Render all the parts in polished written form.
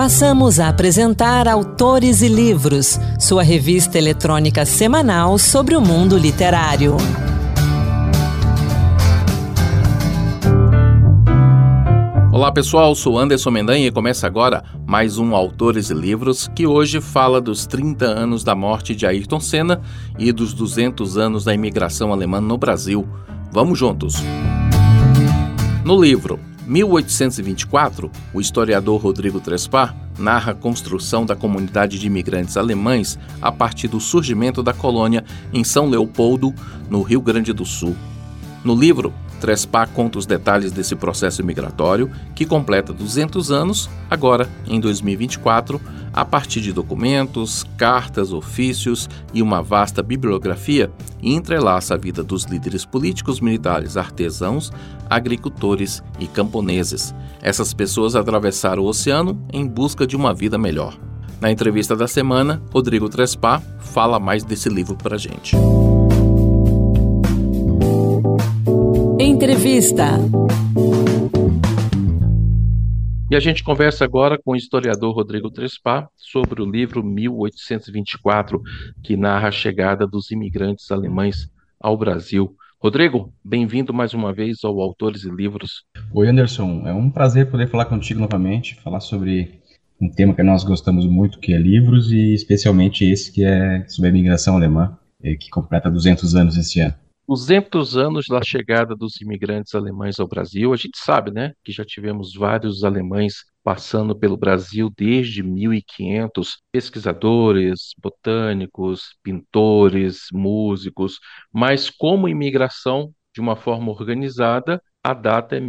Passamos a apresentar Autores e Livros, sua revista eletrônica semanal sobre o mundo literário. Olá pessoal, sou Anderson Mendanha e começa agora mais um Autores e Livros, que hoje fala dos 30 anos da morte de Ayrton Senna e dos 200 anos da imigração alemã no Brasil. Vamos juntos! No livro 1824, o historiador Rodrigo Trespá narra a construção da comunidade de imigrantes alemães a partir do surgimento da colônia em São Leopoldo, no Rio Grande do Sul. No livro, Trespá conta os detalhes desse processo migratório, que completa 200 anos, agora em 2024, a partir de documentos, cartas, ofícios e uma vasta bibliografia, e entrelaça a vida dos líderes políticos, militares, artesãos, agricultores e camponeses. Essas pessoas atravessaram o oceano em busca de uma vida melhor. Na entrevista da semana, Rodrigo Trespá fala mais desse livro pra gente. Entrevista. E a gente conversa agora com o historiador Rodrigo Trespá sobre o livro 1824, que narra a chegada dos imigrantes alemães ao Brasil. Rodrigo, bem-vindo mais uma vez ao Autores e Livros. Oi, Anderson. É um prazer poder falar contigo novamente, falar sobre um tema que nós gostamos muito, que é livros, e especialmente esse que é sobre a imigração alemã, que completa 200 anos esse ano. 200 anos da chegada dos imigrantes alemães ao Brasil. A gente sabe, né, que já tivemos vários alemães passando pelo Brasil desde 1500, pesquisadores, botânicos, pintores, músicos, mas como imigração de uma forma organizada, a data é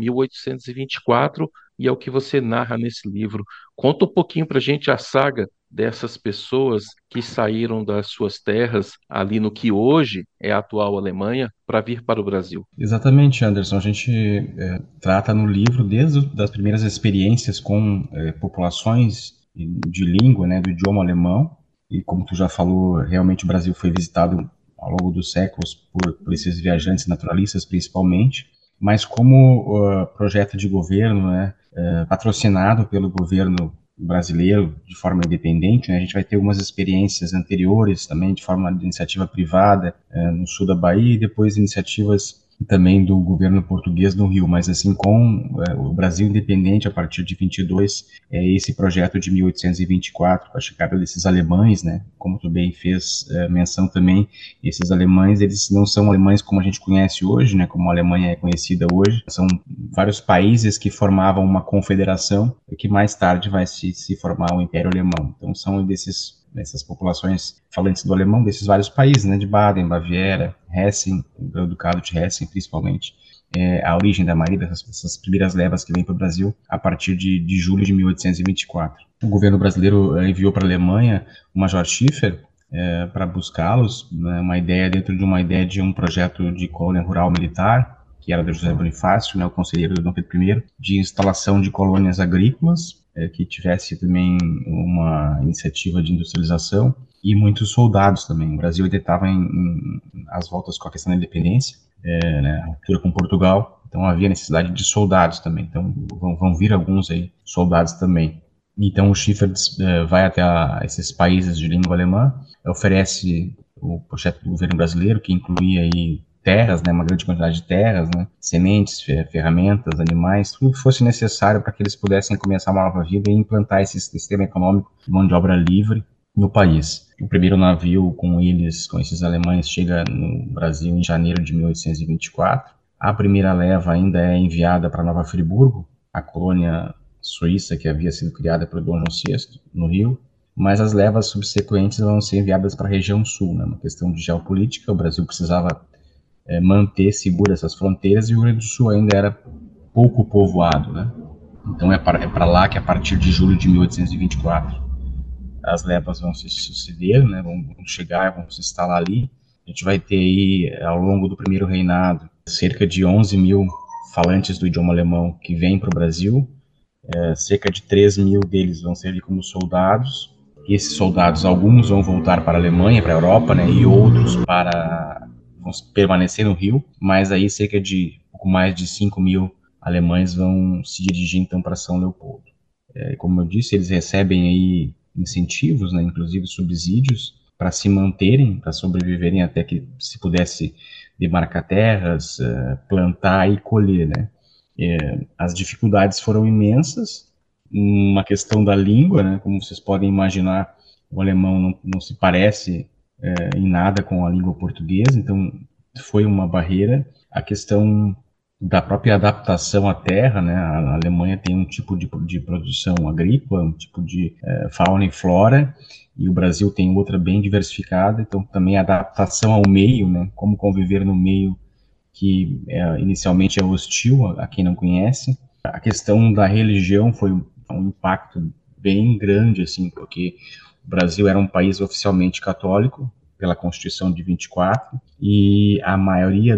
1824 e é o que você narra nesse livro. Conta um pouquinho para a gente a saga dessas pessoas que saíram das suas terras, ali no que hoje é a atual Alemanha, para vir para o Brasil. Exatamente, Anderson. A gente trata no livro desde das primeiras experiências com populações de língua, né, do idioma alemão, e como tu já falou, realmente o Brasil foi visitado ao longo dos séculos por esses viajantes naturalistas, principalmente, mas como projeto de governo, né, patrocinado pelo governo brasileiro de forma independente, né? A gente vai ter algumas experiências anteriores também de forma de iniciativa privada no sul da Bahia e depois iniciativas também do governo português no Rio, mas assim com o Brasil independente a partir de 22, esse projeto de 1824, com a chegada desses alemães, né, como tu bem fez menção também, esses alemães, eles não são alemães como a gente conhece hoje, né, como a Alemanha é conhecida hoje, são vários países que formavam uma confederação que mais tarde vai se formar o Império Alemão. Então são dessas populações falantes do alemão, desses vários países, né, de Baden, Baviera, Hessen, o Ducado de Hessen, principalmente, a origem da maioria dessas primeiras levas que vêm para o Brasil a partir de julho de 1824. O governo brasileiro enviou para a Alemanha o Major Schiffer para buscá-los, né, dentro de uma ideia de um projeto de colônia rural militar, que era do José Bonifácio, né, o conselheiro do Dom Pedro I, de instalação de colônias agrícolas, que tivesse também uma iniciativa de industrialização e muitos soldados também. O Brasil ainda estava às voltas com a questão da independência, né, a ruptura com Portugal, então havia necessidade de soldados também. Então vão vir alguns aí, soldados também. Então o Schiffer vai até esses países de língua alemã, oferece o projeto do governo brasileiro, que incluía aí terras, né, uma grande quantidade de terras, né, sementes, ferramentas, animais, tudo que fosse necessário para que eles pudessem começar uma nova vida e implantar esse sistema econômico de mão de obra livre no país. O primeiro navio com esses alemães, chega no Brasil em janeiro de 1824. A primeira leva ainda é enviada para Nova Friburgo, a colônia suíça que havia sido criada por Dom João VI, no Rio, mas as levas subsequentes vão ser enviadas para a região sul, né, uma questão de geopolítica. O Brasil precisava manter seguras essas fronteiras e o Rio Grande do Sul ainda era pouco povoado, né? Então é para lá que a partir de julho de 1824 as levas vão se suceder, né? Vão chegar, vão se instalar ali. A gente vai ter aí, ao longo do primeiro reinado, cerca de 11 mil falantes do idioma alemão que vêm para o Brasil. Cerca de 3 mil deles vão servir como soldados. E esses soldados, alguns vão voltar para a Alemanha, para a Europa, né? E outros vão permanecer no Rio, mas aí cerca de pouco mais de 5 mil alemães vão se dirigir então para São Leopoldo. Como eu disse, eles recebem aí incentivos, né, inclusive subsídios, para se manterem, para sobreviverem até que se pudesse demarcar terras, plantar e colher, né. As dificuldades foram imensas, uma questão da língua, né, como vocês podem imaginar, o alemão não se parece em nada com a língua portuguesa, então foi uma barreira. A questão da própria adaptação à terra, né, a Alemanha tem um tipo de produção agrícola, um tipo de fauna e flora, e o Brasil tem outra bem diversificada, então também a adaptação ao meio, né, como conviver no meio que inicialmente é hostil a quem não conhece. A questão da religião foi um impacto bem grande, assim, porque o Brasil era um país oficialmente católico, pela Constituição de 24, e a maioria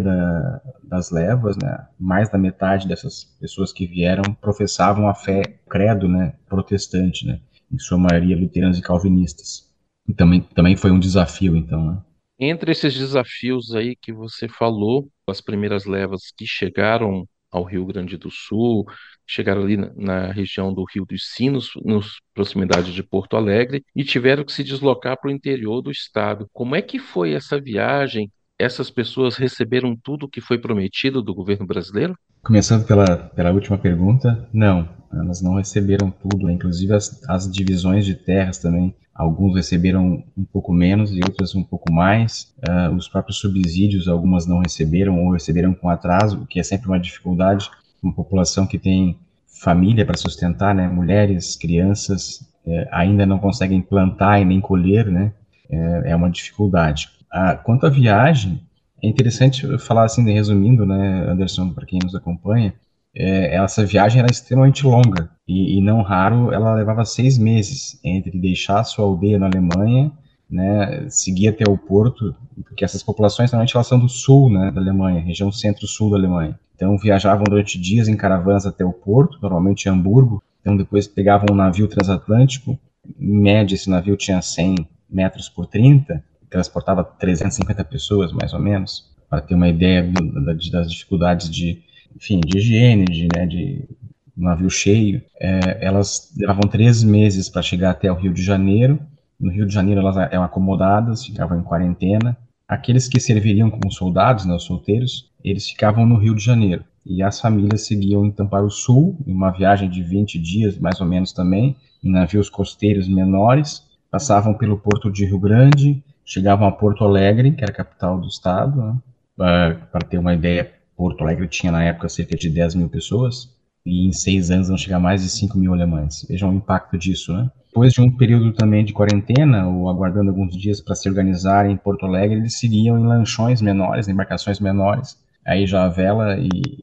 das levas, né, mais da metade dessas pessoas que vieram professavam a fé, credo, né, protestante, né, em sua maioria luteranos e calvinistas. E também foi um desafio, então, né. Entre esses desafios aí que você falou, as primeiras levas que chegaram ao Rio Grande do Sul, chegaram ali na região do Rio dos Sinos, nas proximidades de Porto Alegre, e tiveram que se deslocar para o interior do estado. Como é que foi essa viagem? Essas pessoas receberam tudo o que foi prometido do governo brasileiro? Começando pela última pergunta, não, elas não receberam tudo, né? Inclusive as divisões de terras também, alguns receberam um pouco menos e outras um pouco mais. Os próprios subsídios, algumas não receberam ou receberam com atraso, o que é sempre uma dificuldade. Uma população que tem família para sustentar, né? Mulheres, crianças, ainda não conseguem plantar e nem colher, né? É uma dificuldade. Quanto à viagem, é interessante falar assim, resumindo, né, Anderson, para quem nos acompanha, essa viagem era extremamente longa e não raro ela levava 6 meses entre deixar a sua aldeia na Alemanha, né, seguir até o porto, porque essas populações normalmente elas são do sul, né, da Alemanha, região centro-sul da Alemanha. Então viajavam durante dias em caravanas até o porto, normalmente em Hamburgo. Então depois pegavam um navio transatlântico, em média esse navio tinha 100 metros por 30, transportava 350 pessoas, mais ou menos, para ter uma ideia das dificuldades de higiene, de navio cheio. Elas levavam 3 meses para chegar até o Rio de Janeiro. No Rio de Janeiro elas eram acomodadas, ficavam em quarentena. Aqueles que serviriam como soldados, né, os solteiros, eles ficavam no Rio de Janeiro. E as famílias seguiam então para o sul, em uma viagem de 20 dias, mais ou menos também, em navios costeiros menores, passavam pelo porto de Rio Grande, chegavam a Porto Alegre, que era a capital do estado, né? Para ter uma ideia, Porto Alegre tinha na época cerca de 10 mil pessoas, e em 6 anos vão chegar a mais de 5 mil alemães. Vejam o impacto disso, né? Depois de um período também de quarentena, ou aguardando alguns dias para se organizarem em Porto Alegre, eles seguiam em lanchões menores, embarcações menores, aí já a vela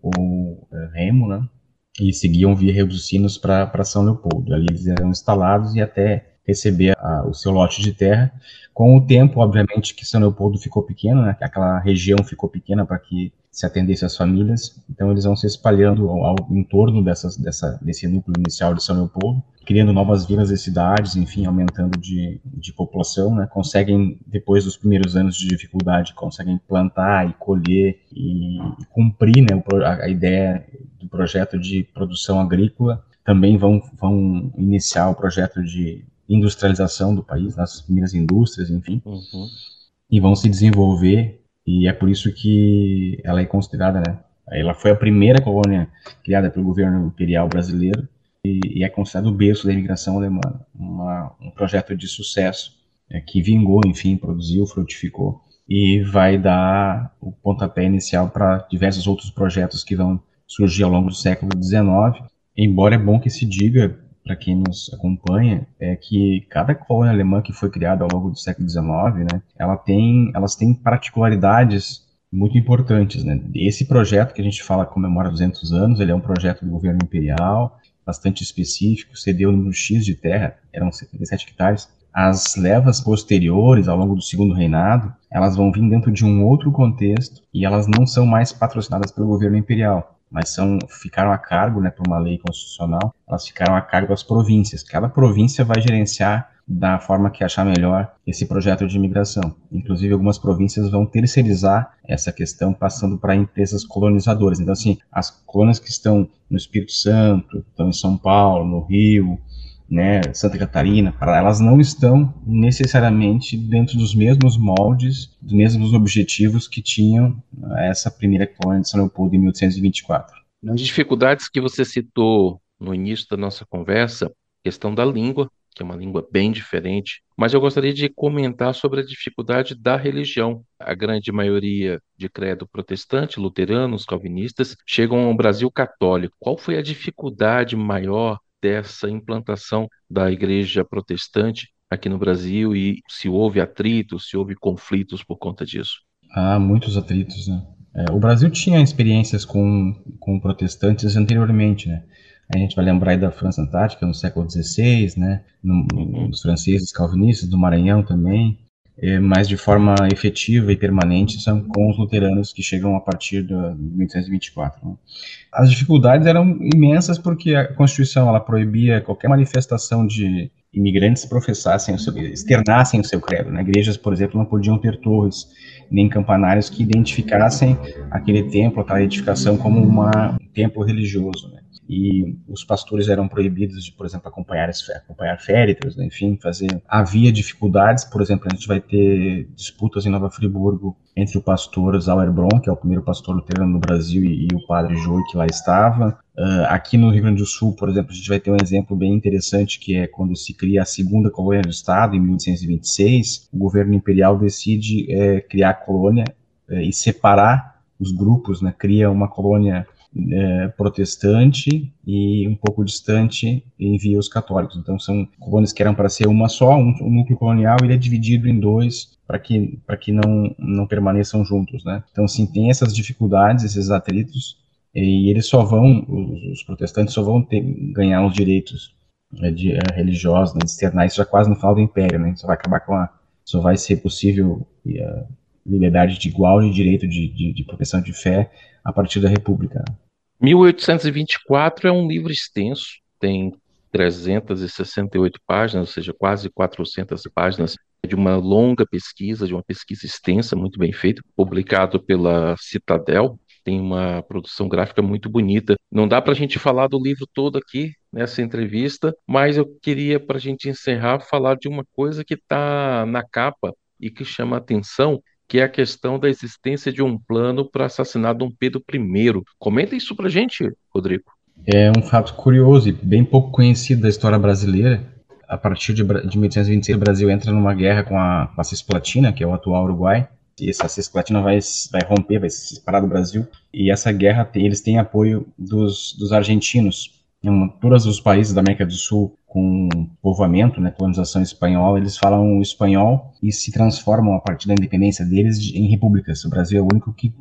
ou remo, né? E seguiam via Rio dos Sinos para São Leopoldo. Ali eles eram instalados e até receber o seu lote de terra. Com o tempo, obviamente, que São Leopoldo ficou pequeno, né? Aquela região ficou pequena para que se atendesse às famílias, então eles vão se espalhando em torno desse núcleo inicial de São Leopoldo, criando novas vilas e cidades, enfim, aumentando de população, né? Conseguem, depois dos primeiros anos de dificuldade, conseguem plantar e colher e cumprir, né, a ideia do projeto de produção agrícola. Também vão iniciar o projeto de industrialização do país, nas primeiras indústrias, enfim, e vão se desenvolver, e é por isso que ela é considerada, né, ela foi a primeira colônia criada pelo governo imperial brasileiro e é considerado o berço da imigração alemã, um projeto de sucesso que vingou, enfim, produziu, frutificou, e vai dar o pontapé inicial para diversos outros projetos que vão surgir ao longo do século XIX, embora é bom que se diga, para quem nos acompanha, é que cada colônia alemã que foi criada ao longo do século XIX, né, elas têm particularidades muito importantes, né? Esse projeto que a gente fala comemora 200 anos, ele é um projeto do governo imperial, bastante específico, cedeu um número X de terra, eram 77 hectares. As levas posteriores, ao longo do segundo reinado, elas vão vir dentro de um outro contexto e elas não são mais patrocinadas pelo governo imperial, mas ficaram a cargo, né, por uma lei constitucional, elas ficaram a cargo das províncias. Cada província vai gerenciar da forma que achar melhor esse projeto de imigração. Inclusive, algumas províncias vão terceirizar essa questão, passando para empresas colonizadoras. Então, assim, as colônias que estão no Espírito Santo, estão em São Paulo, no Rio, né, Santa Catarina, elas não estão necessariamente dentro dos mesmos moldes, dos mesmos objetivos que tinham essa primeira colônia de São Leopoldo em 1824. Nas dificuldades que você citou no início da nossa conversa, questão da língua, que é uma língua bem diferente, mas eu gostaria de comentar sobre a dificuldade da religião. A grande maioria de credo protestante, luteranos, calvinistas, chegam ao Brasil católico. Qual foi a dificuldade maior dessa implantação da igreja protestante aqui no Brasil e se houve atritos, se houve conflitos por conta disso? Há muitos atritos, né? O Brasil tinha experiências com protestantes anteriormente, né? A gente vai lembrar aí da França Antártica no século XVI, né? Dos franceses calvinistas, do Maranhão também, mas de forma efetiva e permanente são com os luteranos que chegam a partir de 1824. Né? As dificuldades eram imensas porque a Constituição ela proibia qualquer manifestação de imigrantes professassem, externassem o seu credo. Né? Igrejas, por exemplo, não podiam ter torres nem campanários que identificassem aquele templo, aquela edificação como um templo religioso. Né? E os pastores eram proibidos de, por exemplo, acompanhar féretros, né? Enfim, havia dificuldades, por exemplo, a gente vai ter disputas em Nova Friburgo entre o pastor Sauerbronn, que é o primeiro pastor luterano no Brasil, e o padre Joy, que lá estava. Aqui no Rio Grande do Sul, por exemplo, a gente vai ter um exemplo bem interessante, que é quando se cria a segunda colônia do Estado, em 1826, o governo imperial decide criar a colônia e separar os grupos, né? Cria uma colônia protestante e um pouco distante envia os católicos. Então são colônias que eram para ser uma só, um núcleo colonial, ele é dividido em dois para que não permaneçam juntos, né? Então assim, tem essas dificuldades, esses atritos, e eles os protestantes só vão ganhar os direitos religiosos, né, externar, isso já quase no final do Império, né? Só vai ser possível a liberdade de igual de direito de profissão de fé a partir da República. 1824 é um livro extenso, tem 368 páginas, ou seja, quase 400 páginas de uma longa pesquisa, de uma pesquisa extensa, muito bem feita, publicado pela Citadel, tem uma produção gráfica muito bonita. Não dá para a gente falar do livro todo aqui nessa entrevista, mas eu queria, para a gente encerrar, falar de uma coisa que está na capa e que chama a atenção, que é a questão da existência de um plano para assassinar Dom Pedro I. Comenta isso para a gente, Rodrigo. É um fato curioso e bem pouco conhecido da história brasileira. A partir de 1826, o Brasil entra numa guerra com a Cisplatina, que é o atual Uruguai, e essa Cisplatina vai romper, vai se separar do Brasil, e essa guerra eles têm apoio dos argentinos. Todos os países da América do Sul com povoamento, né, colonização espanhola, eles falam espanhol e se transformam a partir da independência deles em repúblicas. O Brasil é o único que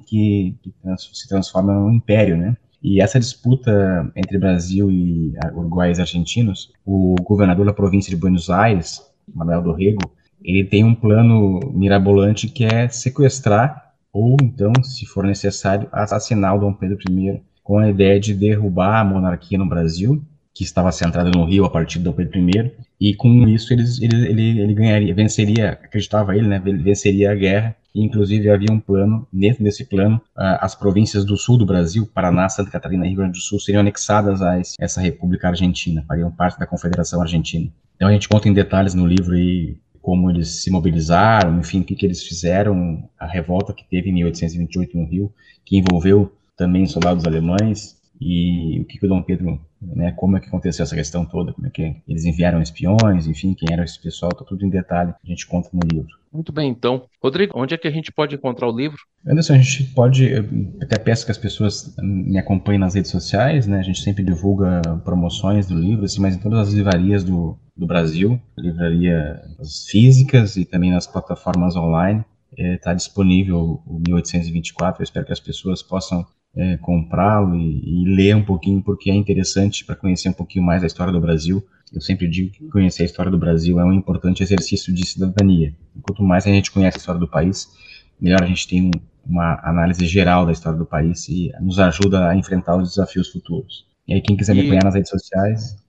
se transforma num império, né? E essa disputa entre Brasil e uruguaios argentinos, o governador da província de Buenos Aires, Manuel Dorrego, ele tem um plano mirabolante que é sequestrar ou então, se for necessário, assassinar o Dom Pedro I, com a ideia de derrubar a monarquia no Brasil, que estava centrada no Rio a partir de Dom Pedro I, e com isso ele ganharia, venceria, acreditava ele, né, venceria a guerra. E, inclusive, havia um plano, dentro desse plano, as províncias do sul do Brasil, Paraná, Santa Catarina e Rio Grande do Sul, seriam anexadas a essa República Argentina, fariam parte da Confederação Argentina. Então a gente conta em detalhes no livro aí como eles se mobilizaram, enfim, o que eles fizeram, a revolta que teve em 1828 no Rio, que envolveu também soldados alemães, e o que o Dom Pedro, né, como é que aconteceu essa questão toda, como é que eles enviaram espiões, enfim, quem era esse pessoal, tá tudo em detalhe, a gente conta no livro. Muito bem, então. Rodrigo, onde é que a gente pode encontrar o livro? Anderson, a gente pode, até peço que as pessoas me acompanhem nas redes sociais, né, a gente sempre divulga promoções do livro, assim, mas em todas as livrarias do Brasil, livrarias físicas e também nas plataformas online, está disponível o 1824, eu espero que as pessoas possam comprá-lo e ler um pouquinho, porque é interessante para conhecer um pouquinho mais a história do Brasil. Eu sempre digo que conhecer a história do Brasil é um importante exercício de cidadania. Quanto mais a gente conhece a história do país, melhor a gente tem uma análise geral da história do país e nos ajuda a enfrentar os desafios futuros. E aí, quem quiser me acompanhar nas redes sociais,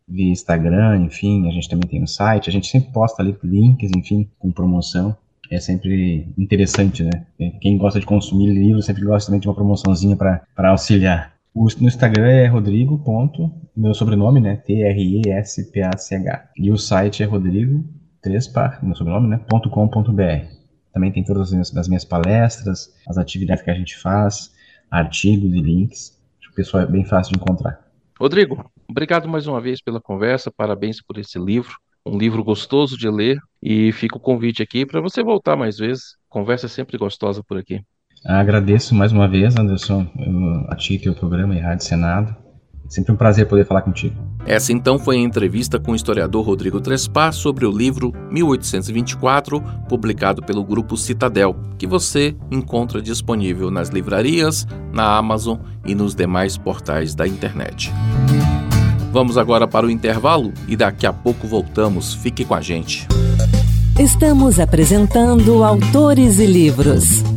via Instagram, enfim, a gente também tem no site, a gente sempre posta ali links, enfim, com promoção. É sempre interessante, né? Quem gosta de consumir livros sempre gosta também de uma promoçãozinha para auxiliar. No Instagram é Rodrigo. Meu sobrenome, né? TRESPACH. E o site é Rodrigo Trespa, meu sobrenome, né? .com.br. Também tem todas as minhas palestras, as atividades que a gente faz, artigos e links. Acho que o pessoal é bem fácil de encontrar. Rodrigo, obrigado mais uma vez pela conversa, parabéns por esse livro, um livro gostoso de ler, e fica o convite aqui para você voltar mais vezes. Conversa é sempre gostosa por aqui. Agradeço mais uma vez, Anderson, a ti e teu programa e Rádio Senado. Sempre um prazer poder falar contigo. Essa então foi a entrevista com o historiador Rodrigo Trespa sobre o livro 1824, publicado pelo Grupo Citadel, que você encontra disponível nas livrarias, na Amazon e nos demais portais da internet. Vamos agora para o intervalo e daqui a pouco voltamos. Fique com a gente. Estamos apresentando Autores e Livros.